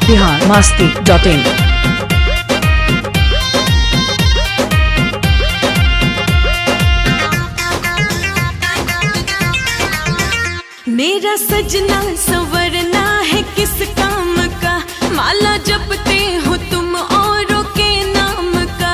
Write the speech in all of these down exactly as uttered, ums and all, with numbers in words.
Bihar Masti dot इन। मेरा सजना संवरना है किस काम का, माला जपते हो तुम औरों के नाम का।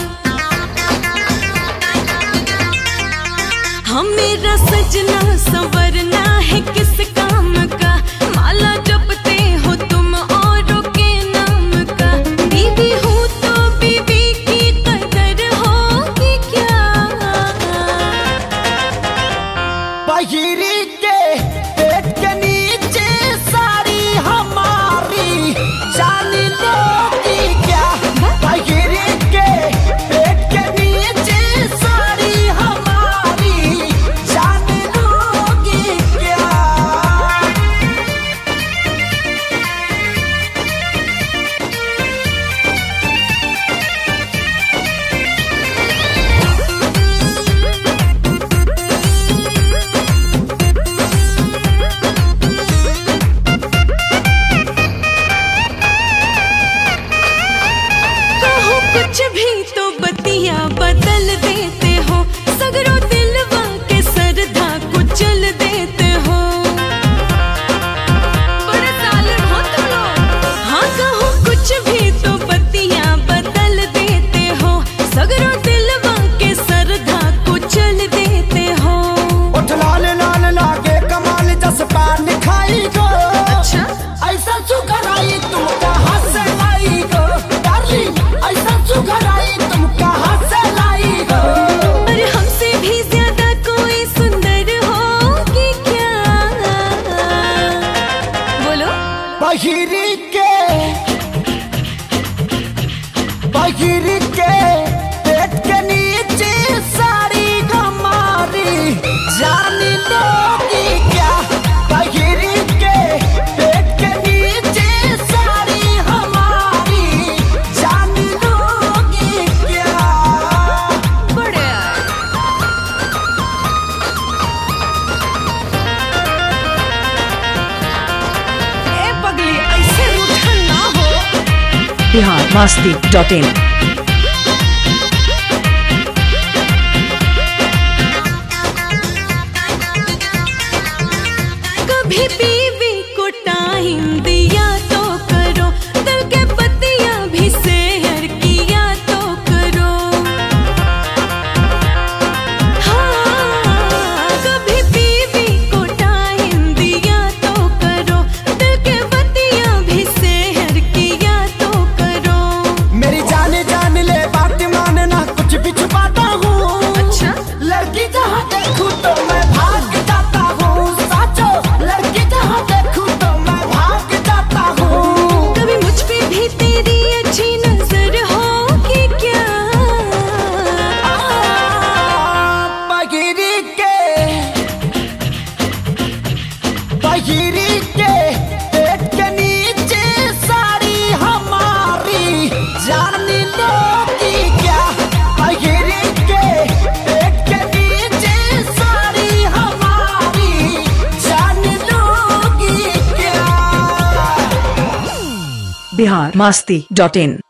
हम मेरा सजना संवरना है किस काम का, माला जपते हो तुम औरों के नाम का। बीवी हूँ तो बीवी की कदर होगी क्या। बहिरी के पेट के नीचे साड़ी हमारी जान लोगी क्या। बहिरी के पेट के नीचे साड़ी हमारी जान लोगी क्या। कुछ भी तो बतिया बदल देते हो, सगरो दिलवा के सरधा कुचल देते हो। बड़े साले हो तुम लोग। हाँ कहो कुछ भी तो बतिया बदल देते हो, सगरो दिलवा के सरधा कुचल देते हो। उठ लाल लाल लागे कमाल जस पान खाई गो। अच्छा ऐसा सुखराई तुम कहाँ से लाई गो। डार्लिंग ऐसा सुखराई तुम कहाँ से लाई गो। पर हमसे भी ज्यादा कोई सुंदर होगी क्या। बोलो। बहिरी के बहिरी के पेट के नीचे साड़ी हमारी जान लोगी क्या। बहिरी के पेट के नीचे साड़ी हमारी जान लोगी क्या। बड़े ए पगली ऐसे रूठन ना हो। Bihar Masti dot in. कभी बीवी को टाइम दिया तो करो, दिल के पतिया भी शेयर किया तो करो। हाँ कभी बीवी को टाइम दिया तो करो, दिल के पतिया भी शेयर किया तो करो। मेरी जाने जान ले बात मानना कुछ भी छुपाता हूँ। अच्छा लड़की जहाँ देखूं तो मैं भाग जाता हूँ। साचो लड़की जहाँ देखूं तो मैं भाग जाता हूँ। कभी मुझ पे भी तेरी अच्छी नजर होगी क्या। बहिरी के बहिरी के पेट के नीचे साड़ी हमारी जान लोगी क्या। बहिरी के पेट के नीचे साड़ी हमारी जान लोगी क्या। बिहार मस्ती डॉट इन।